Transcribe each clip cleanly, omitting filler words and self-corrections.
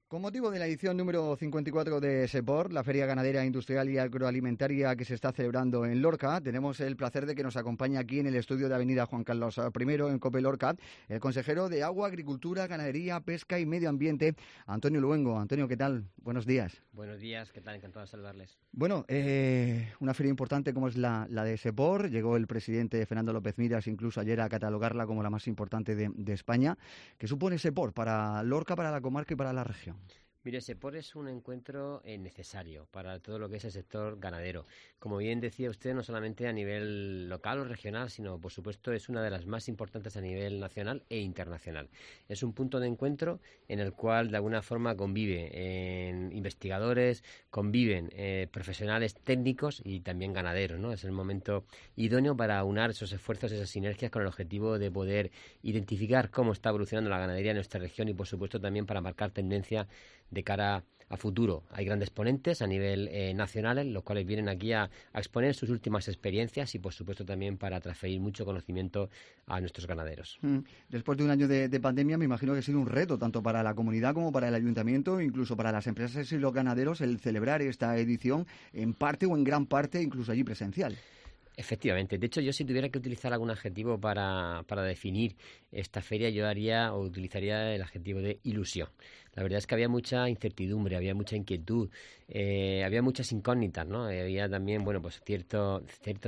Con motivo de la edición número 54 de SEPOR, la Feria Ganadera, Industrial y Agroalimentaria que se está celebrando en Lorca, tenemos el placer de que nos acompañe aquí en el estudio de Avenida Juan Carlos I, en COPE Lorca, el consejero de Agua, Agricultura, Ganadería, Pesca y Medio Ambiente, Antonio Luengo. Antonio, ¿qué tal? Buenos días. Buenos días, ¿qué tal? Encantado de saludarles. Bueno, una feria importante como es la de SEPOR. Llegó el presidente Fernando López Miras incluso ayer a catalogarla como la más importante de España. ¿Qué supone SEPOR para Lorca, para la comarca y para la región? Mire, SEPOR es un encuentro necesario para todo lo que es el sector ganadero. Como bien decía usted, no solamente a nivel local o regional, sino, por supuesto, es una de las más importantes a nivel nacional e internacional. Es un punto de encuentro en el cual, de alguna forma, conviven investigadores, conviven profesionales técnicos y también ganaderos, ¿no? Es el momento idóneo para aunar esos esfuerzos, esas sinergias con el objetivo de poder identificar cómo está evolucionando la ganadería en nuestra región y, por supuesto, también para marcar tendencia de cara a futuro. Hay grandes ponentes a nivel nacional, los cuales vienen aquí a exponer sus últimas experiencias y, por supuesto, también para transferir mucho conocimiento a nuestros ganaderos. Después de un año de pandemia, me imagino que ha sido un reto tanto para la comunidad como para el ayuntamiento, incluso para las empresas y los ganaderos, el celebrar esta edición en parte o en gran parte, incluso allí presencial. Efectivamente. De hecho, yo si tuviera que utilizar algún adjetivo para definir esta feria, yo utilizaría el adjetivo de ilusión. La verdad es que había mucha incertidumbre, había mucha inquietud, había muchas incógnitas, ¿no? Había también, bueno, pues cierto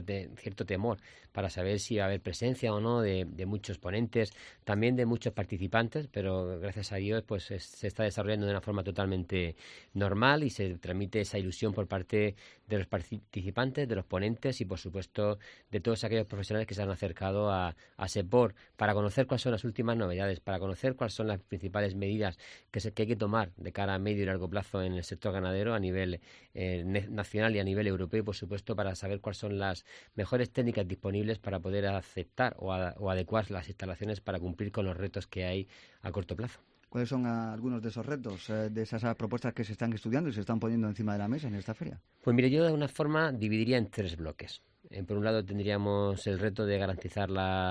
temor para saber si iba a haber presencia o no de muchos ponentes, también de muchos participantes, pero gracias a Dios pues se está desarrollando de una forma totalmente normal y se transmite esa ilusión por parte de los participantes, de los ponentes y, por supuesto, de todos aquellos profesionales que se han acercado a SEPOR para conocer cuáles son las últimas novedades, para conocer cuáles son las principales medidas que hay que tomar de cara a medio y largo plazo en el sector ganadero a nivel nacional y a nivel europeo y, por supuesto, para saber cuáles son las mejores técnicas disponibles para poder aceptar o adecuar las instalaciones para cumplir con los retos que hay a corto plazo. ¿Cuáles son algunos de esos retos, de esas propuestas que se están estudiando y se están poniendo encima de la mesa en esta feria? Pues mire, yo de alguna forma dividiría en tres bloques. Por un lado tendríamos el reto de garantizar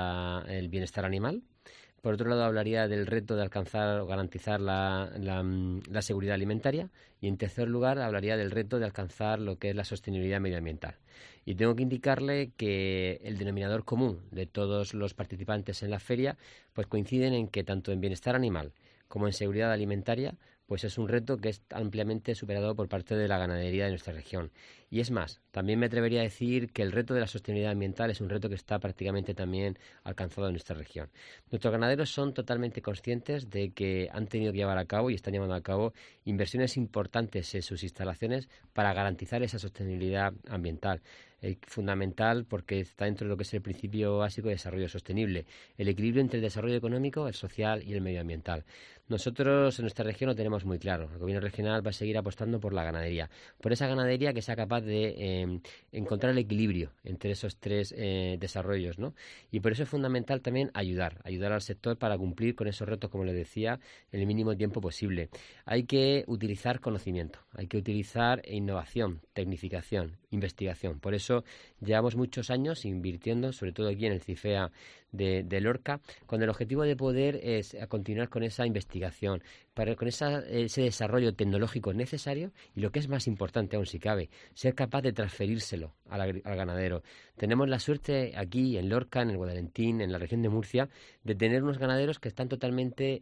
el bienestar animal. Por otro lado, hablaría del reto de alcanzar o garantizar la seguridad alimentaria. Y, en tercer lugar, hablaría del reto de alcanzar lo que es la sostenibilidad medioambiental. Y tengo que indicarle que el denominador común de todos los participantes en la feria pues coinciden en que tanto en bienestar animal como en seguridad alimentaria pues es un reto que es ampliamente superado por parte de la ganadería de nuestra región. Y es más, también me atrevería a decir que el reto de la sostenibilidad ambiental es un reto que está prácticamente también alcanzado en nuestra región. Nuestros ganaderos son totalmente conscientes de que han tenido que llevar a cabo y están llevando a cabo inversiones importantes en sus instalaciones para garantizar esa sostenibilidad ambiental. Fundamental porque está dentro de lo que es el principio básico de desarrollo sostenible, el equilibrio entre el desarrollo económico, el social y el medioambiental. Nosotros en nuestra región lo tenemos muy claro. El gobierno regional va a seguir apostando por la ganadería, por esa ganadería que sea capaz de encontrar el equilibrio entre esos tres desarrollos, ¿no? Y por eso es fundamental también ayudar al sector para cumplir con esos retos, como les decía, en el mínimo tiempo posible. Hay que utilizar conocimiento, hay que utilizar innovación, tecnificación, investigación. Por eso llevamos muchos años invirtiendo, sobre todo aquí en el CIFEA de Lorca, con el objetivo de poder continuar con esa investigación, con ese desarrollo tecnológico necesario y, lo que es más importante aún si cabe, ser capaz de transferírselo al ganadero. Tenemos la suerte aquí en Lorca, en el Guadalentín, en la región de Murcia, de tener unos ganaderos que están totalmente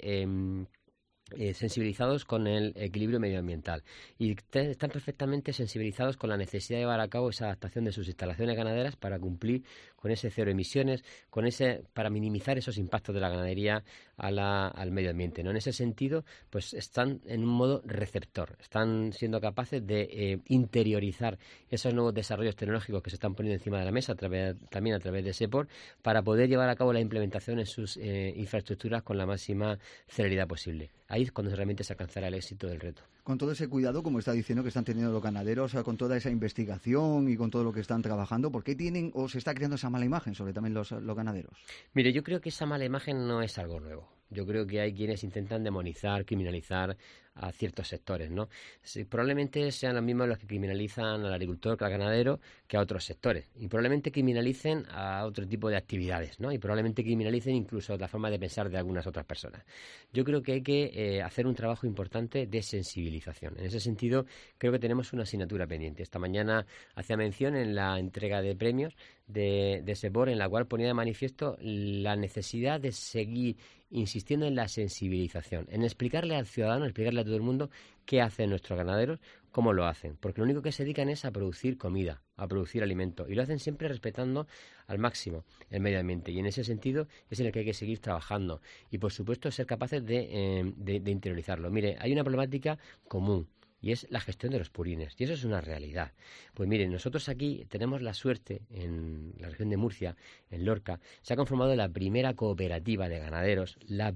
sensibilizados con el equilibrio medioambiental y están perfectamente sensibilizados con la necesidad de llevar a cabo esa adaptación de sus instalaciones ganaderas para cumplir con ese cero emisiones, para minimizar esos impactos de la ganadería al medio ambiente, ¿no? En ese sentido, pues están en un modo receptor, están siendo capaces de interiorizar esos nuevos desarrollos tecnológicos que se están poniendo encima de la mesa también a través de SEPOR para poder llevar a cabo la implementación en sus infraestructuras con la máxima celeridad posible. Ahí es cuando realmente se alcanzará el éxito del reto. Con todo ese cuidado, como está diciendo, que están teniendo los ganaderos, con toda esa investigación y con todo lo que están trabajando, ¿por qué tienen o se está creando esa mala imagen sobre también los ganaderos? Mire, yo creo que esa mala imagen no es algo nuevo. Yo creo que hay quienes intentan demonizar, criminalizar a ciertos sectores, ¿no? Probablemente sean los mismos los que criminalizan al agricultor, al ganadero, que a otros sectores. Y probablemente criminalicen a otro tipo de actividades, ¿no? Y probablemente criminalicen incluso la forma de pensar de algunas otras personas. Yo creo que hay que hacer un trabajo importante de sensibilización. En ese sentido, creo que tenemos una asignatura pendiente. Esta mañana hacía mención en la entrega de premios de SEPOR, en la cual ponía de manifiesto la necesidad de seguir insistiendo en la sensibilización, en explicarle al ciudadano, explicarle a todo el mundo qué hacen nuestros ganaderos, cómo lo hacen, porque lo único que se dedican es a producir comida, a producir alimento, y lo hacen siempre respetando al máximo el medio ambiente, y en ese sentido es en el que hay que seguir trabajando, y por supuesto ser capaces de interiorizarlo. Mire, hay una problemática común, y es la gestión de los purines, y eso es una realidad. Pues miren, nosotros aquí tenemos la suerte, en la región de Murcia, en Lorca, se ha conformado la primera cooperativa de ganaderos,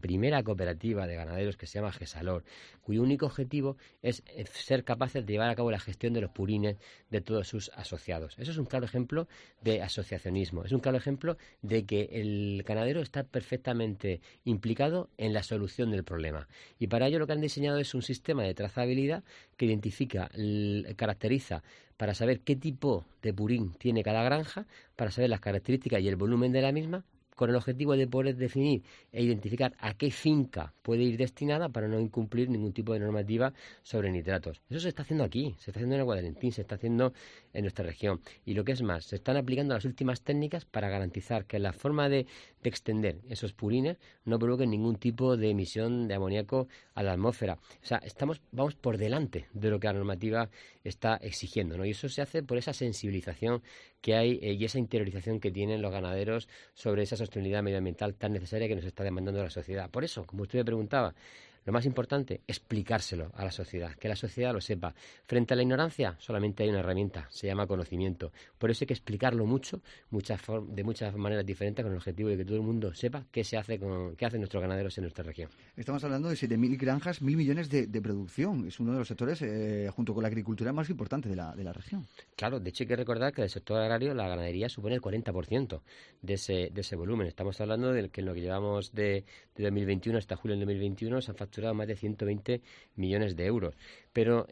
que se llama Gesalor, cuyo único objetivo es ser capaces de llevar a cabo la gestión de los purines de todos sus asociados. Eso es un claro ejemplo de asociacionismo, es un claro ejemplo de que el ganadero está perfectamente implicado en la solución del problema. Y para ello lo que han diseñado es un sistema de trazabilidad que identifica, caracteriza para saber qué tipo de purín tiene cada granja, para saber las características y el volumen de la misma, con el objetivo de poder definir e identificar a qué finca puede ir destinada para no incumplir ningún tipo de normativa sobre nitratos. Eso se está haciendo aquí, se está haciendo en el Guadalentín, se está haciendo en nuestra región. Y lo que es más, se están aplicando las últimas técnicas para garantizar que la forma de extender esos purines no provoque ningún tipo de emisión de amoníaco a la atmósfera. O sea, vamos por delante de lo que la normativa está exigiendo, ¿no? Y eso se hace por esa sensibilización que hay y esa interiorización que tienen los ganaderos sobre esa sostenibilidad medioambiental tan necesaria que nos está demandando la sociedad. Por eso, como usted me preguntaba, lo más importante, explicárselo a la sociedad, que la sociedad lo sepa. Frente a la ignorancia, solamente hay una herramienta, se llama conocimiento. Por eso hay que explicarlo mucho, de muchas maneras diferentes, con el objetivo de que todo el mundo sepa qué hacen nuestros ganaderos en nuestra región. Estamos hablando de 7.000 granjas, 1.000 millones de producción. Es uno de los sectores, junto con la agricultura, más importante de la región. Claro, de hecho hay que recordar que el sector agrario, la ganadería, supone el 40% de ese volumen. Estamos hablando de que en lo que llevamos de 2021 hasta julio del 2021 se han facturado más de 120 millones de euros. Pero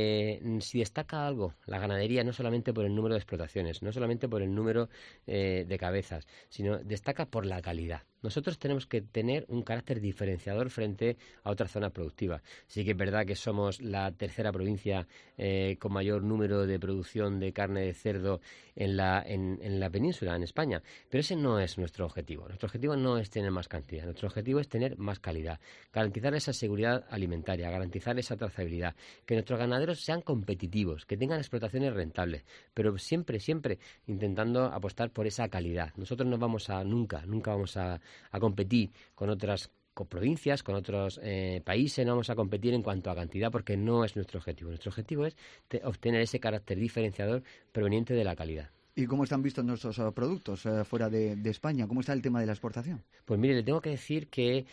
si destaca algo la ganadería, no solamente por el número de explotaciones, no solamente por el número de cabezas, sino destaca por la calidad. Nosotros tenemos que tener un carácter diferenciador frente a otras zonas productivas. Sí que es verdad que somos la tercera provincia con mayor número de producción de carne de cerdo en la península, en España, pero ese no es nuestro objetivo. Nuestro objetivo no es tener más cantidad, nuestro objetivo es tener más calidad, garantizar esa seguridad alimentaria, garantizar esa trazabilidad, que nuestros ganaderos sean competitivos, que tengan explotaciones rentables, pero siempre intentando apostar por esa calidad. Nosotros nunca vamos a competir con otras provincias, con otros países, no vamos a competir en cuanto a cantidad porque no es nuestro objetivo. Nuestro objetivo es obtener ese carácter diferenciador proveniente de la calidad. ¿Y cómo están vistos nuestros productos fuera de España? ¿Cómo está el tema de la exportación? Pues mire, le tengo que decir que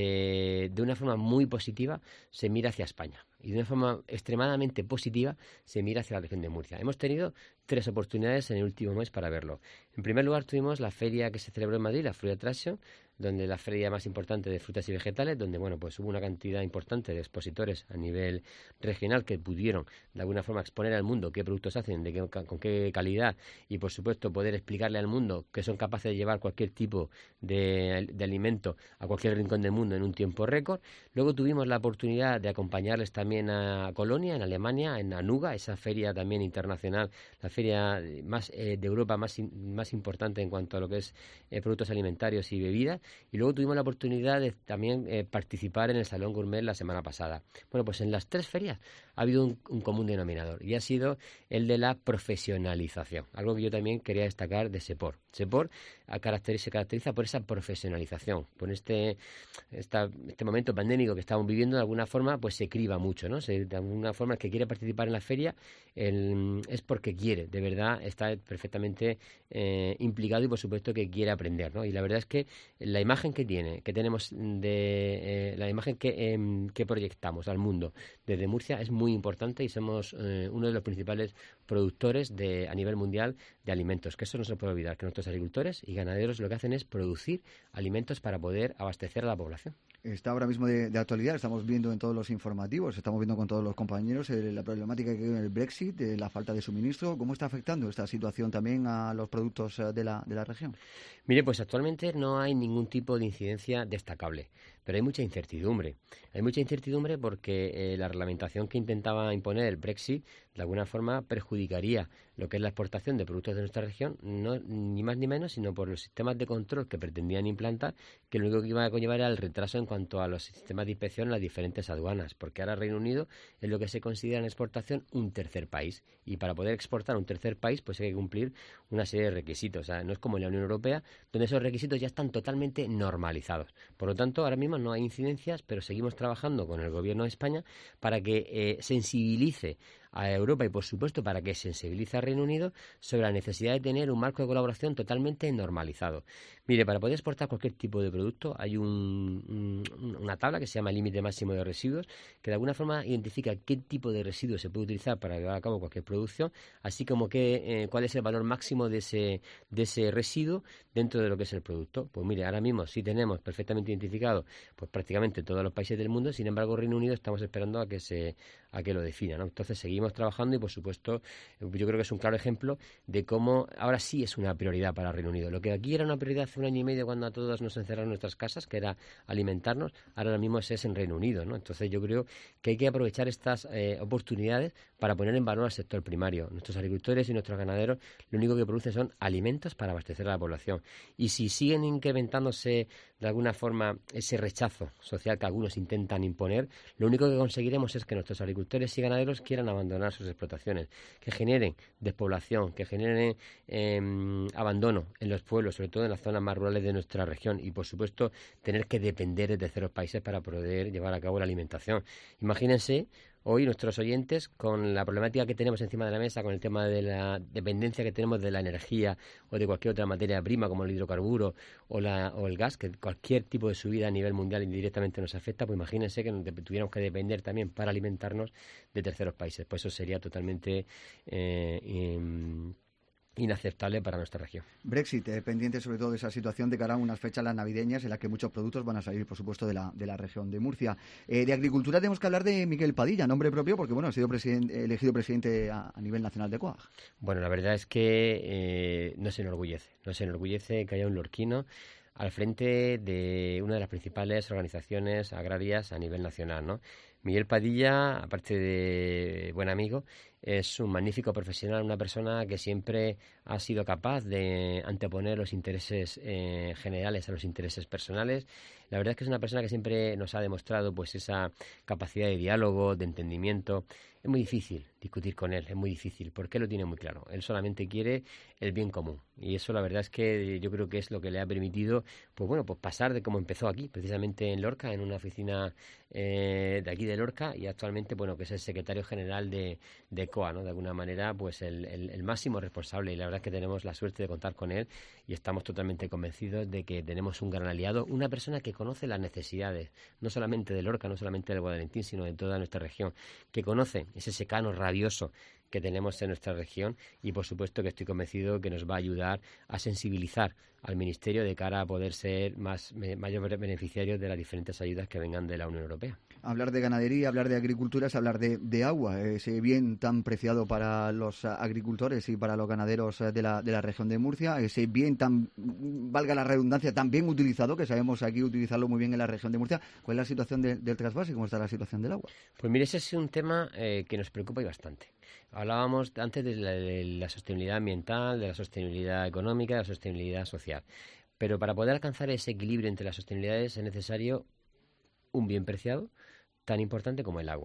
de una forma muy positiva se mira hacia España y de una forma extremadamente positiva se mira hacia la región de Murcia. Hemos tenido 3 oportunidades en el último mes para verlo. En primer lugar tuvimos la feria que se celebró en Madrid, la Fruit Attraction, donde la feria más importante de frutas y vegetales, donde pues hubo una cantidad importante de expositores a nivel regional que pudieron de alguna forma exponer al mundo qué productos hacen, con qué calidad y por supuesto poder explicarle al mundo que son capaces de llevar cualquier tipo de alimento a cualquier rincón del mundo en un tiempo récord. Luego tuvimos la oportunidad de acompañarles también a Colonia, en Alemania, en Anuga, esa feria también internacional, la feria más de Europa más importante en cuanto a lo que es productos alimentarios y bebidas. Y luego tuvimos la oportunidad de también participar en el Salón Gourmet la semana pasada. Bueno, pues en las 3 ferias ha habido un común denominador y ha sido el de la profesionalización, algo que yo también quería destacar de SEPOR. Sepor se caracteriza por esa profesionalización, por este momento pandémico que estamos viviendo. De alguna forma pues se criba mucho, ¿no? De alguna forma el que quiere participar en la feria es porque quiere, de verdad está perfectamente implicado y por supuesto que quiere aprender, ¿no? Y la verdad es que la imagen que tenemos la imagen que proyectamos al mundo desde Murcia es muy importante y somos uno de los principales productores a nivel mundial de alimentos, que eso no se puede olvidar, que nuestros agricultores y ganaderos lo que hacen es producir alimentos para poder abastecer a la población. Está ahora mismo de actualidad, estamos viendo en todos los informativos, estamos viendo con todos los compañeros la problemática que hay en el Brexit, de la falta de suministro. ¿Cómo está afectando esta situación también a los productos de la región? Mire, pues actualmente no hay ningún tipo de incidencia destacable, pero hay mucha incertidumbre. Hay mucha incertidumbre porque la reglamentación que intentaba imponer el Brexit de alguna forma perjudicaría lo que es la exportación de productos de nuestra región, no ni más ni menos, sino por los sistemas de control que pretendían implantar, que lo único que iba a conllevar era el retraso en cuanto a los sistemas de inspección en las diferentes aduanas, porque ahora Reino Unido es lo que se considera en exportación un tercer país, y para poder exportar a un tercer país pues hay que cumplir una serie de requisitos. O sea, no es como en la Unión Europea, donde esos requisitos ya están totalmente normalizados. Por lo tanto, ahora mismo no hay incidencias, pero seguimos trabajando con el Gobierno de España para que sensibilice a Europa y, por supuesto, para que sensibilice al Reino Unido sobre la necesidad de tener un marco de colaboración totalmente normalizado. Mire, para poder exportar cualquier tipo de producto hay una tabla que se llama límite máximo de residuos, que de alguna forma identifica qué tipo de residuos se puede utilizar para llevar a cabo cualquier producción, así como cuál es el valor máximo de ese residuo dentro de lo que es el producto. Pues mire, ahora mismo sí tenemos perfectamente identificado pues prácticamente todos los países del mundo, sin embargo Reino Unido estamos esperando a que lo defina, ¿no? Entonces seguimos trabajando y por supuesto yo creo que es un claro ejemplo de cómo ahora sí es una prioridad para Reino Unido. Lo que aquí era una prioridad hace un año y medio cuando a todos nos encerraron en nuestras casas, que era alimentarnos, ahora mismo es en Reino Unido, ¿no? Entonces yo creo que hay que aprovechar estas oportunidades para poner en valor al sector primario. Nuestros agricultores y nuestros ganaderos lo único que producen son alimentos para abastecer a la población. Y si siguen incrementándose de alguna forma ese rechazo social que algunos intentan imponer, lo único que conseguiremos es que nuestros agricultores y ganaderos quieran abandonar sus explotaciones, que generen despoblación, que generen abandono en los pueblos, sobre todo en las zonas más rurales de nuestra región, y por supuesto tener que depender de terceros países para poder llevar a cabo la alimentación. Imagínense hoy nuestros oyentes con la problemática que tenemos encima de la mesa, con el tema de la dependencia que tenemos de la energía o de cualquier otra materia prima como el hidrocarburo o el gas, que cualquier tipo de subida a nivel mundial indirectamente nos afecta. Pues imagínense que tuviéramos que depender también para alimentarnos de terceros países. Pues eso sería totalmente inaceptable para nuestra región. Brexit, pendiente sobre todo de esa situación de cara a unas fechas las navideñas en las que muchos productos van a salir, por supuesto, de la región de Murcia. De agricultura tenemos que hablar de Miguel Padilla, nombre propio, porque bueno, ha sido elegido presidente a nivel nacional de COAG. Bueno, la verdad es que nos enorgullece que haya un lorquino al frente de una de las principales organizaciones agrarias a nivel nacional, ¿no? Miguel Padilla, aparte de buen amigo, es un magnífico profesional, una persona que siempre ha sido capaz de anteponer los intereses generales a los intereses personales. La verdad es que es una persona que siempre nos ha demostrado pues esa capacidad de diálogo, de entendimiento. Es muy difícil discutir con él, es muy difícil, porque él lo tiene muy claro. Él solamente quiere el bien común. Y eso la verdad es que yo creo que es lo que le ha permitido pues pasar de cómo empezó aquí, precisamente en Lorca, en una oficina de aquí de Lorca, y actualmente que es el secretario general de COA, ¿no? De alguna manera pues el máximo responsable, y la verdad es que tenemos la suerte de contar con él y estamos totalmente convencidos de que tenemos un gran aliado, una persona que conoce las necesidades, no solamente de Lorca, no solamente del Guadalentín, sino de toda nuestra región, que conoce ese secano rabioso que tenemos en nuestra región, y por supuesto que estoy convencido que nos va a ayudar a sensibilizar al Ministerio de cara a poder ser mayores beneficiarios de las diferentes ayudas que vengan de la Unión Europea. Hablar de ganadería, hablar de agricultura es hablar de agua, ese bien tan preciado para los agricultores y para los ganaderos de la región de Murcia, ese bien tan, valga la redundancia, tan bien utilizado, que sabemos aquí utilizarlo muy bien en la región de Murcia. ¿Cuál es la situación del trasvase y cómo está la situación del agua? Pues mire, ese es un tema que nos preocupa y bastante. Hablábamos antes de la sostenibilidad ambiental, de la sostenibilidad económica, de la sostenibilidad social. Pero para poder alcanzar ese equilibrio entre las sostenibilidades es necesario un bien preciado tan importante como el agua.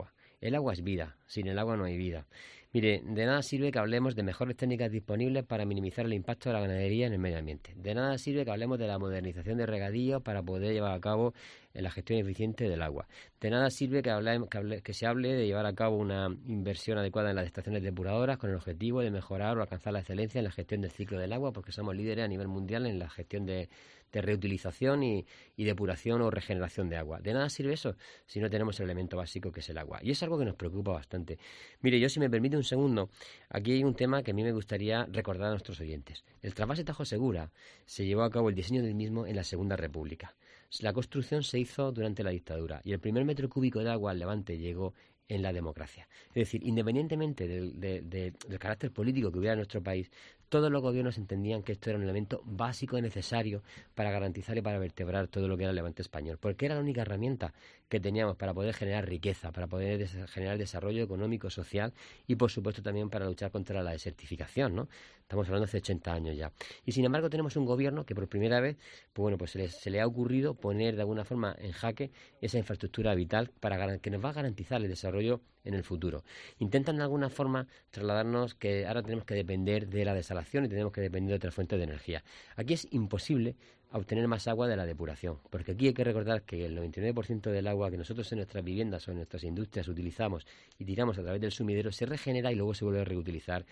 El agua es vida, sin el agua no hay vida. Mire, de nada sirve que hablemos de mejores técnicas disponibles para minimizar el impacto de la ganadería en el medio ambiente. De nada sirve que hablemos de la modernización de regadío para poder llevar a cabo la gestión eficiente del agua. De nada sirve que se hable de llevar a cabo una inversión adecuada en las estaciones depuradoras con el objetivo de mejorar o alcanzar la excelencia en la gestión del ciclo del agua, porque somos líderes a nivel mundial en la gestión de reutilización y depuración o regeneración de agua. De nada sirve eso si no tenemos el elemento básico que es el agua. Y es algo que nos preocupa bastante. Mire, yo si me permite un segundo, aquí hay un tema que a mí me gustaría recordar a nuestros oyentes. El trasvase Tajo Segura se llevó a cabo el diseño del mismo en la Segunda República. La construcción se hizo durante la dictadura y el primer metro cúbico de agua al Levante llegó en la democracia. Es decir, independientemente del carácter político que hubiera en nuestro país, todos los gobiernos entendían que esto era un elemento básico y necesario para garantizar y para vertebrar todo lo que era el Levante español, porque era la única herramienta que teníamos para poder generar riqueza, para poder generar desarrollo económico, social y, por supuesto, también para luchar contra la desertificación, ¿no? Estamos hablando de hace 80 años ya. Y, sin embargo, tenemos un gobierno que por primera vez, pues bueno, pues se le ha ocurrido poner de alguna forma en jaque esa infraestructura vital que nos va a garantizar el desarrollo en el futuro. Intentan de alguna forma trasladarnos que ahora tenemos que depender de la desalación y tenemos que depender de otras fuentes de energía. Aquí es imposible obtener más agua de la depuración, porque aquí hay que recordar que el 99% del agua que nosotros en nuestras viviendas o en nuestras industrias utilizamos y tiramos a través del sumidero se regenera y luego se vuelve a reutilizar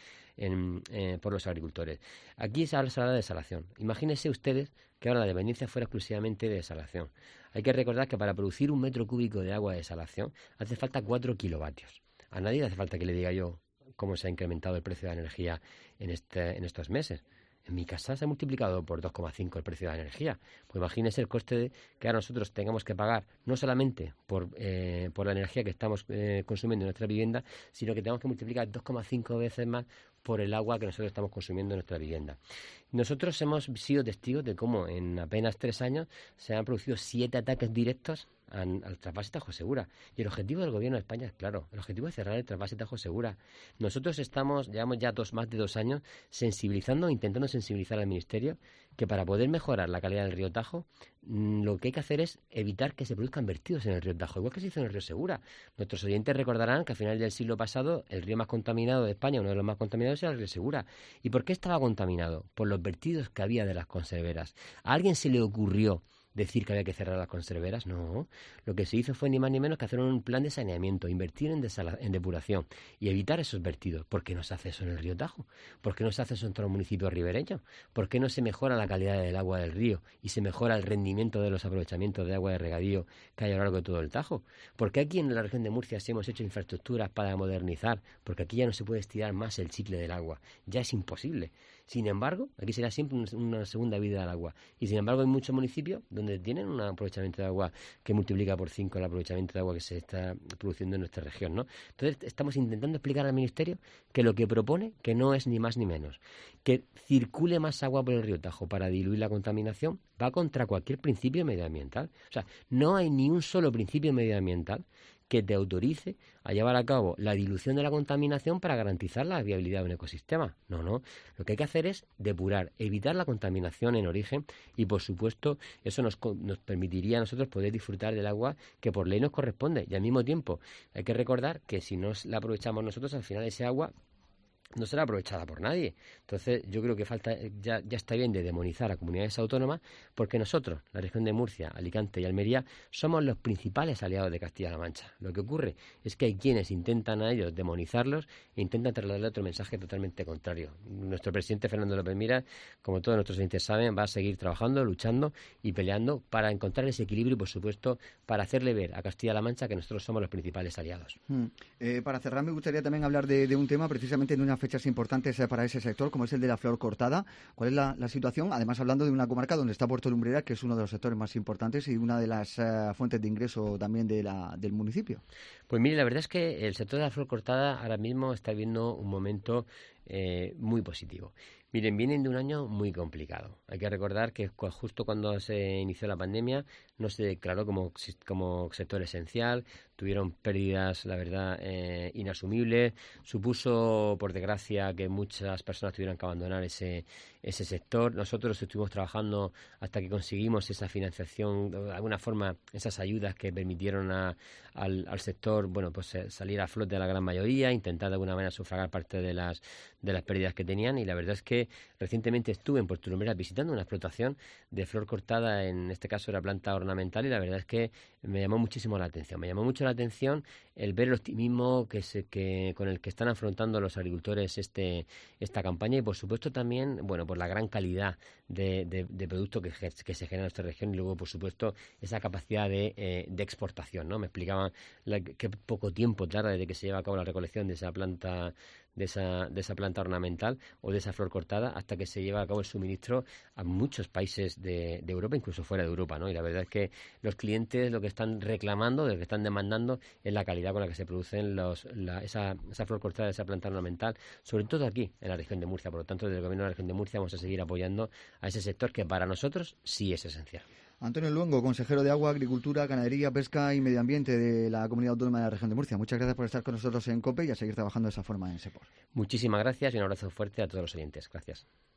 por los agricultores. Aquí se habla de desalación. Imagínense ustedes que ahora la dependencia fuera exclusivamente de desalación. Hay que recordar que para producir un metro cúbico de agua de desalación hace falta 4 kilovatios. A nadie le hace falta que le diga yo cómo se ha incrementado el precio de la energía en estos meses. En mi casa se ha multiplicado por 2,5 el precio de la energía. Pues imagínense el coste que ahora nosotros tengamos que pagar, no solamente por la energía que estamos consumiendo en nuestra vivienda, sino que tenemos que multiplicar 2,5 veces más por el agua que nosotros estamos consumiendo en nuestra vivienda. Nosotros hemos sido testigos de cómo en apenas 3 años se han producido 7 ataques directos al trasvase Tajo Segura. Y el objetivo del Gobierno de España es claro, el objetivo es cerrar el trasvase Tajo Segura. Nosotros llevamos ya más de 2 años intentando sensibilizar al Ministerio que para poder mejorar la calidad del río Tajo, lo que hay que hacer es evitar que se produzcan vertidos en el río Tajo, igual que se hizo en el río Segura. Nuestros oyentes recordarán que a finales del siglo pasado el río más contaminado de España, uno de los más contaminados, era el río Segura. ¿Y por qué estaba contaminado? Por los vertidos que había de las conserveras. ¿A alguien se le ocurrió decir que había que cerrar las conserveras? No. Lo que se hizo fue ni más ni menos que hacer un plan de saneamiento, invertir en depuración y evitar esos vertidos. ¿Por qué no se hace eso en el río Tajo? ¿Por qué no se hace eso en todos los municipios ribereños? ¿Por qué no se mejora la calidad del agua del río y se mejora el rendimiento de los aprovechamientos de agua de regadío que hay a lo largo de todo el Tajo? ¿Por qué aquí en la región de Murcia sí hemos hecho infraestructuras para modernizar? Porque aquí ya no se puede estirar más el chicle del agua. Ya es imposible. Sin embargo, aquí será siempre una segunda vida del agua. Y sin embargo hay muchos municipios donde tienen un aprovechamiento de agua que multiplica por 5 el aprovechamiento de agua que se está produciendo en nuestra región, ¿no? Entonces estamos intentando explicar al Ministerio que lo que propone, que no es ni más ni menos, que circule más agua por el río Tajo para diluir la contaminación, va contra cualquier principio medioambiental. O sea, no hay ni un solo principio medioambiental que te autorice a llevar a cabo la dilución de la contaminación para garantizar la viabilidad de un ecosistema. No. Lo que hay que hacer es depurar, evitar la contaminación en origen y, por supuesto, eso nos permitiría a nosotros poder disfrutar del agua que por ley nos corresponde. Y al mismo tiempo hay que recordar que si no la aprovechamos nosotros, al final ese agua no será aprovechada por nadie. Entonces yo creo que ya está bien de demonizar a comunidades autónomas, porque nosotros, la región de Murcia, Alicante y Almería, somos los principales aliados de Castilla-La Mancha. Lo que ocurre es que hay quienes intentan a ellos demonizarlos e intentan trasladarle otro mensaje totalmente contrario. Nuestro presidente Fernando López Miras, como todos nuestros oyentes saben, va a seguir trabajando, luchando y peleando para encontrar ese equilibrio y, por supuesto, para hacerle ver a Castilla-La Mancha que nosotros somos los principales aliados. Para cerrar, me gustaría también hablar de un tema precisamente en una fechas importantes para ese sector, como es el de la flor cortada. ¿Cuál es la situación? Además, hablando de una comarca donde está Puerto Lumbrera, que es uno de los sectores más importantes y una de las fuentes de ingreso también del municipio. Pues mire, la verdad es que el sector de la flor cortada ahora mismo está viviendo un momento muy positivo. Miren, vienen de un año muy complicado. Hay que recordar que justo cuando se inició la pandemia no se declaró como sector esencial, tuvieron pérdidas, la verdad, inasumibles. Supuso, por desgracia, que muchas personas tuvieran que abandonar ese sector. Nosotros estuvimos trabajando hasta que conseguimos esa financiación, de alguna forma, esas ayudas que permitieron al sector, bueno, pues salir a flote a la gran mayoría, intentar de alguna manera sufragar parte de las pérdidas que tenían. Y la verdad es que recientemente estuve en Puerto Lumbreras visitando una explotación de flor cortada, en este caso era planta ornamental, y la verdad es que me llamó muchísimo la atención. Me llamó mucho la atención el ver el optimismo con el que están afrontando los agricultores esta campaña, y por supuesto también, bueno, por la gran calidad de producto que se genera en esta región, y luego, por supuesto, esa capacidad de exportación, ¿no? Me explicaban que poco tiempo tarda desde que se lleva a cabo la recolección de esa planta de esa planta ornamental o de esa flor cortada hasta que se lleva a cabo el suministro a muchos países de Europa, incluso fuera de Europa, ¿no? Y la verdad es que los clientes lo que están reclamando, lo que están demandando, es la calidad con la que se producen esa flor cortada de esa planta ornamental, sobre todo aquí en la región de Murcia. Por lo tanto, desde el Gobierno de la región de Murcia vamos a seguir apoyando a ese sector que para nosotros sí es esencial. Antonio Luengo, consejero de Agua, Agricultura, Ganadería, Pesca y Medio Ambiente de la Comunidad Autónoma de la Región de Murcia. Muchas gracias por estar con nosotros en COPE y a seguir trabajando de esa forma en SEPOR. Muchísimas gracias y un abrazo fuerte a todos los oyentes. Gracias.